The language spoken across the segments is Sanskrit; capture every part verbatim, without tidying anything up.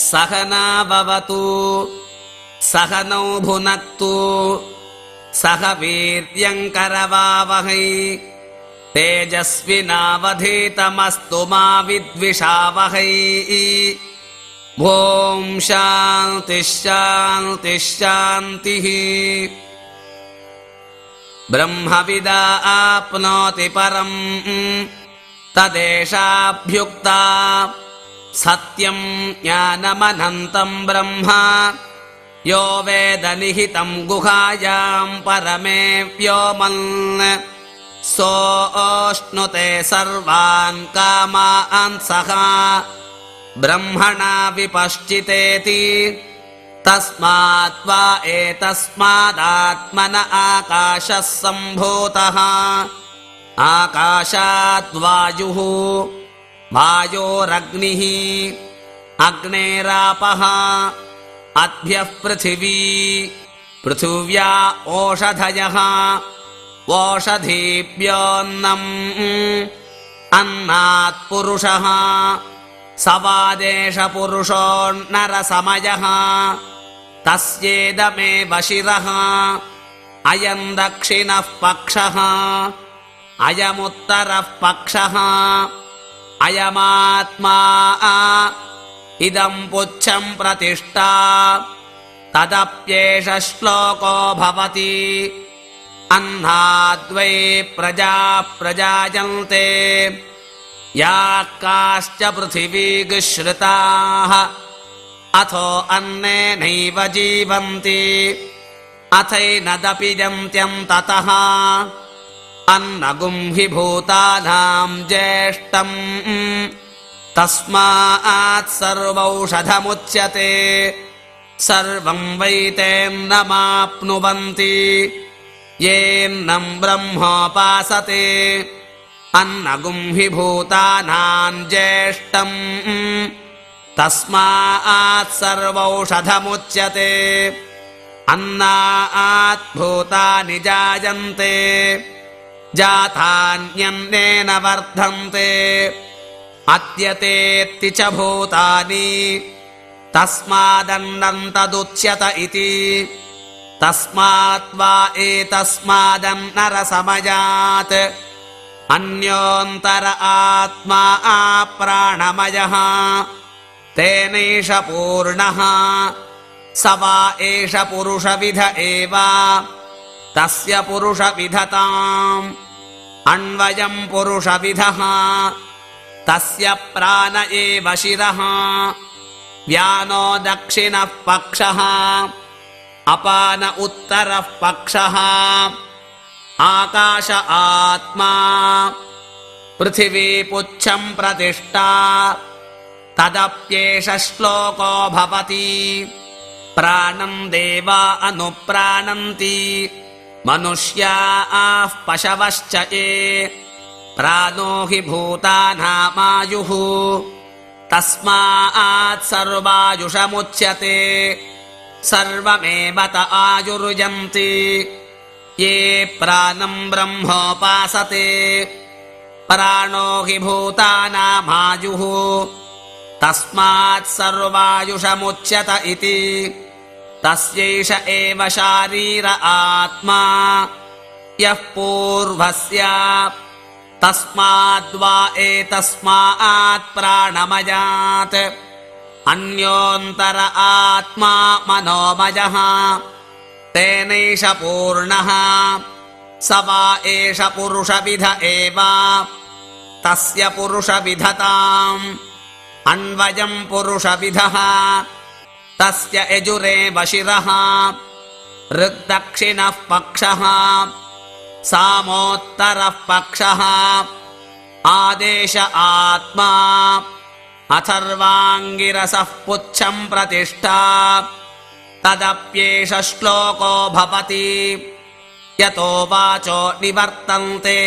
सहना भवतु सहनौ भुनक्तु सह वीर्यङ्करवावहै तेजस्विनावधीतमस्तु मा विद्विषावहै। ॐ शान्तिः शान्तिः शान्तिः। ब्रह्मविदा आप्नोति परम् तदेषाभ्युक्ता सत्यं ज्ञानमनन्तं ब्रह्म यो वेद निहितं गुहायां परमे व्योमन् सोऽश्नुते सर्वान् कामान् सः ब्रह्मणा विपश्चितेति तस्मात् वा एतस्मादात्मन आकाशः सम्भूतः आकाशात् वायुः वायोरग्निः अग्नेरापः अद्भ्यः पृथिवी पृथिव्या ओषधयः ओषधीभ्योऽन्नम् अन्नात् पुरुषः सवादेश पुरुषो नरसमयः तस्येदमेव शिरः अयं दक्षिणः पक्षः अयमुत्तरः पक्षः अयमात्मा इदं पुच्छं प्रतिष्ठा तदप्येष श्लोको भवति अन्नाद्वै प्रजा प्रजायन्ते याः काश्च पृथिवीगुश्रिताः अथो अन्नेनैव जीवन्ति अथैनदपिजन्त्यं ततः अन्नगुं हि भूतानां ज्येष्ठम् तस्मात् सर्वौषधमुच्यते सर्वं वै तेन्नमाप्नुवन्ति येन्नं ब्रह्मोपासते अन्नगुं हि भूतानां ज्येष्ठम् तस्मात् सर्वौषधमुच्यते अन्नात् भूतानि जायन्ते जातान्यन्नेन वर्धन्ते अद्यतेत्ति च भूतानि तस्मादन्नं तदुच्यत इति तस्मात् वा एतस्मादन्नरसमयात् अन्योऽन्तर आत्मा प्राणमयः तेनैष पूर्णः स वा एष पुरुषविध एव तस्य पुरुषविधताम् अन्वयं पुरुषविधः तस्य प्राण एव शिरः व्यानो दक्षिणः पक्षः अपान उत्तरः पक्षः आकाश आत्मा पृथिवी पुच्छं प्रतिष्ठा तदप्येष श्लोको भवति प्राणं देवा अनुप्राणन्ति मनुष्याः पशवश्च ये प्राणो हि भूतानामायुः तस्मात् सर्वायुषमुच्यते सर्वमेव त आयुर्यन्ति ये प्राणं ब्रह्मोपासते प्राणो हि भूतानामायुः तस्मात् सर्वायुषमुच्यत इति तस्यैष एव शारीर आत्मा यः पूर्वस्य तस्माद्वा एतस्मात् प्राणमयात् अन्योऽन्तर आत्मा मनोमयः तेनैष पूर्णः स वा एष पुरुषविध एव तस्य पुरुषविधताम् अन्वयं पुरुषविधः तस्य यजुरेव शिरः ऋग्दक्षिणः पक्षः सामोत्तरः पक्षः आदेश आत्मा अथर्वाङ्गिरसः पुच्छं प्रतिष्ठा तदप्येष श्लोको भवति यतो वाचो निवर्तन्ते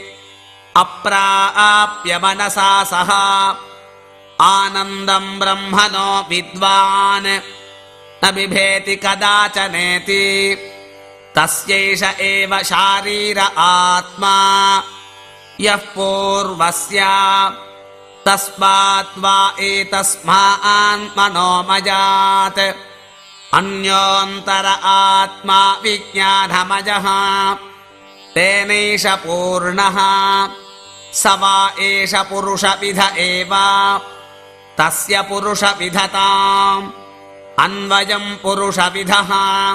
अप्राप्य मनसा सह आनन्दं ब्रह्मणो विद्वान् न बिभेति कदाचनेति तस्यैष एव शारीर आत्मा यः पूर्वस्य तस्मात् वा एतस्मान्मनोमयात् अन्योऽन्तर आत्मा विज्ञानमयः तेनैष पूर्णः स वा एष पुरुषविध एव तस्य पुरुषविधताम् अन्वयम् पुरुषविधः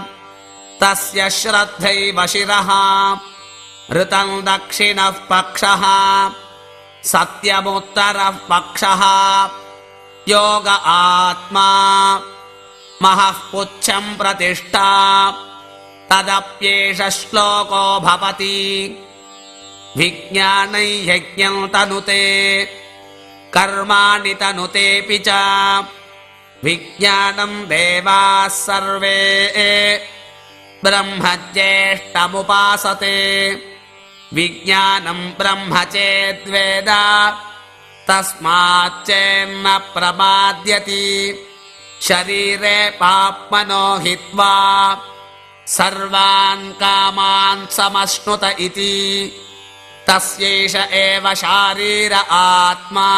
तस्य श्रद्धैव शिरः ऋतम् दक्षिणः पक्षः सत्यमुत्तरः पक्षः योग आत्मा महः पुच्छम् प्रतिष्ठा तदप्येष श्लोको भवति विज्ञानै यज्ञम् तनुते कर्माणि तनुतेऽपि च विज्ञानम् देवाः सर्वे ब्रह्म ज्येष्ठमुपासते विज्ञानम् ब्रह्म चेद्वेद तस्माच्चेन्न प्रमाद्यति शरीरे पाप्मनो हित्वा सर्वान् कामान् समश्नुत इति तस्यैष एव शारीर आत्मा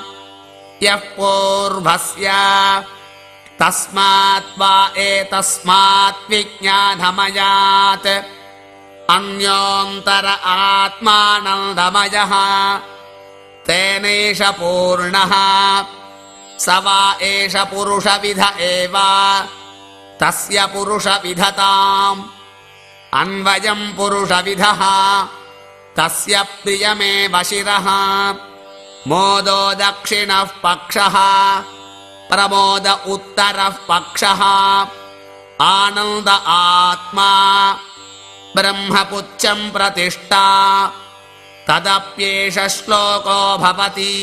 यः पूर्वस्य तस्मात् वा एतस्मात् विज्ञानमयात् अन्योऽन्तर आत्मानन्दमयः तेनैष पूर्णः स वा एष पुरुषविध एव तस्य पुरुषविधताम् अन्वयम् पुरुषविधः तस्य प्रियमेव शिरः मोदो दक्षिणः पक्षः प्रमोद उत्तरः पक्षः आनन्द आत्मा ब्रह्मपुच्छम् प्रतिष्ठा तदप्येष श्लोको भवति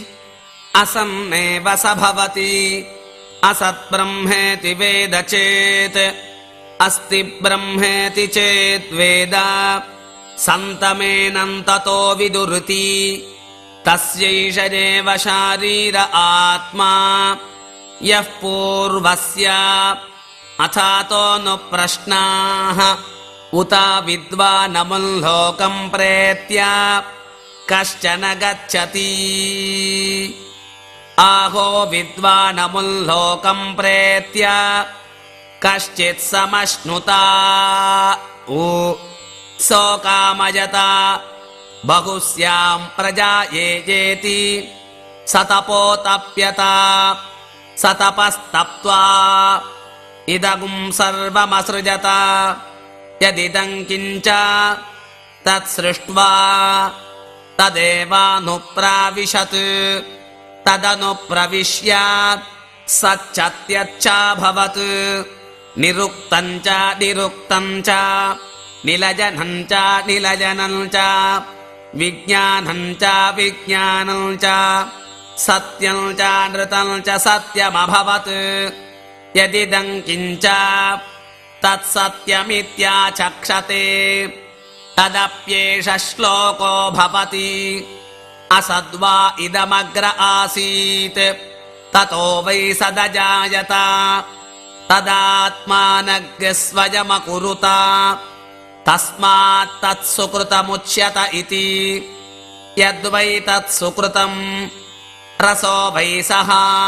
असन्नेव स भवति असत्ब्रह्मेति वेद चेत् अस्ति ब्रह्मेति चेत् वेद सन्तमेनं ततो विदुरिति तस्यैष एव शारीर आत्मा यः पूर्वस्य अथातो नु प्रश्नाः उत विद्वानमुल्लोकम् प्रेत्य कश्चन गच्छति आहो विद्वानमुल्लोकम् प्रेत्य कश्चित् समश्नुता उ सोकामयता बहुस्याम् प्रजा येजेति सतपोतप्यता सतपस्तप्त्वा इदगुम् सर्वमसृजत यदिदम् किञ्च तत्सृष्ट्वा तदेवानुप्राविशत् तदनुप्रविश्य सच्चत्यच्चाभवत् निरुक्तम् च निरुक्तम् च निलजनम् च निलजनम् च विज्ञानम् च विज्ञानम् च सत्यम् च नृतम् च सत्यमभवत् यदिदम् किञ्च तत्सत्यमित्याचक्षते तदप्येष श्लोको भवति असद्वा इदमग्र आसीत् ततो वै सदजायत तदात्मानग्र स्वयमकुरुत तस्मात् तत्सुकृतमुच्यत इति यद्वै तत्सुकृतम् रसो वै सः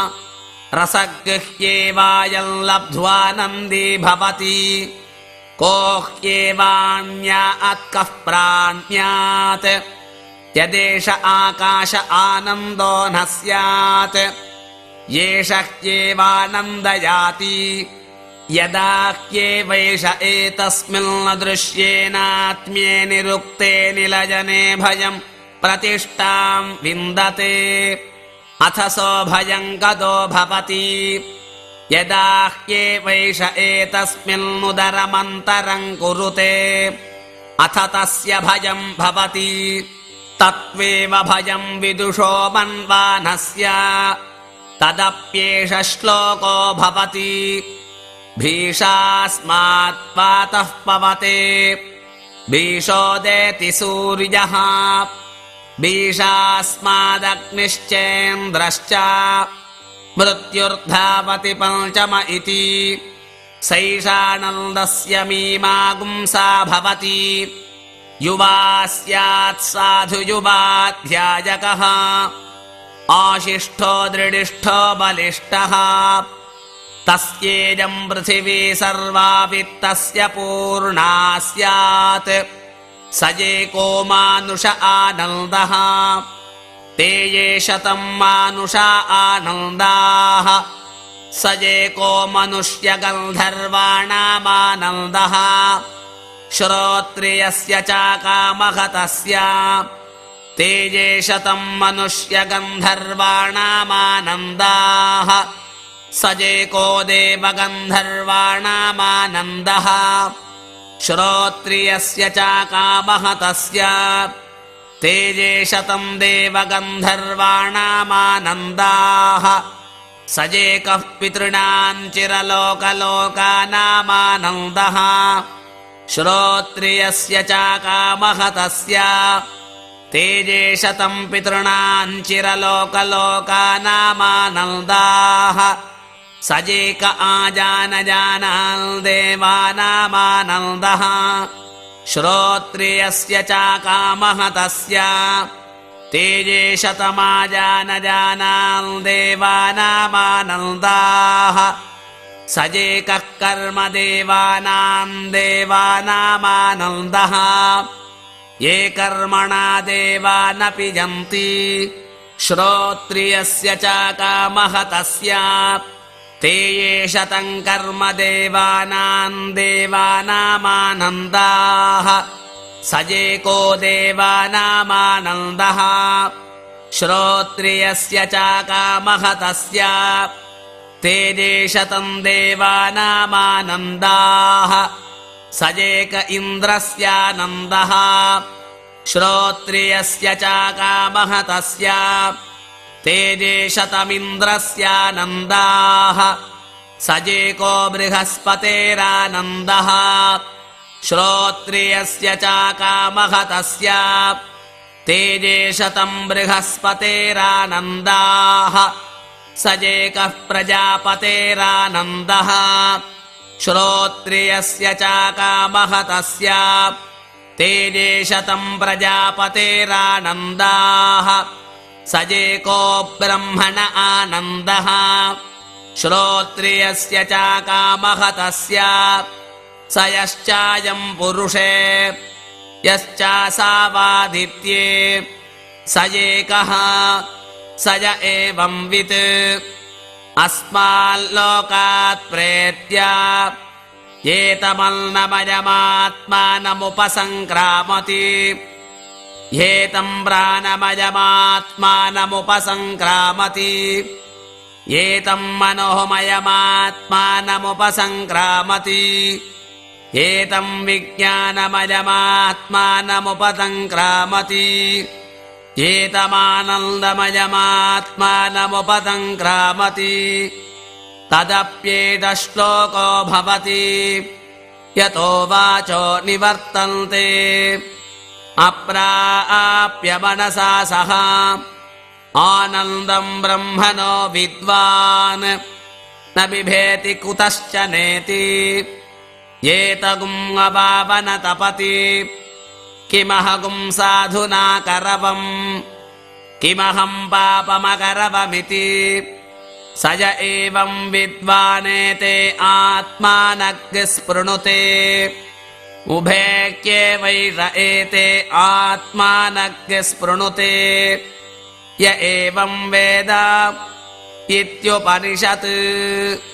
रसगृह्येवायम् लब्ध्वा नन्दी भवति को ह्येवान्यात् कः प्राण्यात् यदेष आकाश आनन्दो न स्यात् येष ह्येवानन्दयाति यदा ह्येवैष एतस्मिन् दृश्येनात्म्ये निरुक्ते निलजने भयम् प्रतिष्ठाम् विन्दते अथ सो भयम् गतो भवति यदा ह्येवैष एतस्मिन्नुदरमन्तरम् कुरुते अथ तस्य भयम् भवति तत्त्वेव भयम् विदुषो मन्वानस्य तदप्येष श्लोको भवति भीषास्मात् पातः पवते भीषोदेति सूर्यः भीषास्मादग्निश्चेन्द्रश्च मृत्युर्धावति पञ्चम इति सैषानन्दस्य मीमागुंसा भवति युवा स्यात् साधु युवाध्यायकः आशिष्ठो दृढिष्ठो बलिष्ठः तस्येयं पृथिवी सर्वा वित्तस्य पूर्णा स्यात् स एको मानुष आनन्दः ते ये शतं मानुषा आनन्दाः स एको मनुष्यगन्धर्वाणामानन्दः श्रोत्रियस्य च कामः तस्य ते ये शतं मनुष्यगन्धर्वाणामानन्दाः स एको देवगन्धर्वाणामानन्दः श्रोत्रियस्य च कामः तस्य ते ये शतं देवगन्धर्वाणामानन्दाः स एकः पितॄणां चिरलोकलोकानामानन्दः श्रोत्रियस्य च कामः तस्य ते ये शतं पितॄणां चिरलोकलोकानामानन्दाः स एक आजानजानान् देवानामानन्दः श्रोत्रियस्य च कामः तस्य ते ये शतमाजानजानान् देवानामानन्दाः स एकः कर्मदेवानां देवानामानन्दः ये कर्मणा देवानपि जन्ति श्रोत्रियस्य च कामः तस्य ते ये शतं कर्म देवानां देवानामानन्दाः स एको देवानामानन्दः श्रोत्रियस्य च कामः तस्य ते ये शतं देवानामानन्दाः स एक इन्द्रस्यानन्दः श्रोत्रियस्य च कामः तस्य ते ये शतमिन्द्रस्यानन्दाः स एको बृहस्पतेरानन्दः श्रोत्रियस्य च कामः तस्य ते ये शतं बृहस्पतेरानन्दाः स एकः प्रजापतेरानन्दः श्रोत्रियस्य च कामः तस्य ते ये शतं प्रजापतेरानन्दाः स एको ब्रह्मण आनन्दः श्रोत्रियस्य च कामः तस्य स यश्चायं पुरुषे यश्चासावादित्ये स एकः स य एवंवित् अस्माल्लोकात् प्रेत्य एतमन्नमयमात्मानमुपसङ्क्रामति एतं प्राणमयमात्मानमुपसङ्क्रामति एतं मनोमयमात्मानमुपसङ्क्रामति एतं विज्ञानमयमात्मानमुपसङ्क्रामति एतमानन्दमयमात्मानमुपसङ्क्रामति तदप्येतश्लोको भवति यतो वाचो निवर्तन्ते अप्राप्य मनसा सह आनन्दं ब्रह्मणो विद्वान् न बिभेति कुतश्च नेति एतगुं अभावन तपति किमहगुं साधुना करवम् किमहं पापमकरवमिति स य एवं विद्वानेते आत्मानग् स्पृणुते उभेक्येवैष एते आत्मानग् स्पृणुते य एवं वेद इत्युपनिषत्।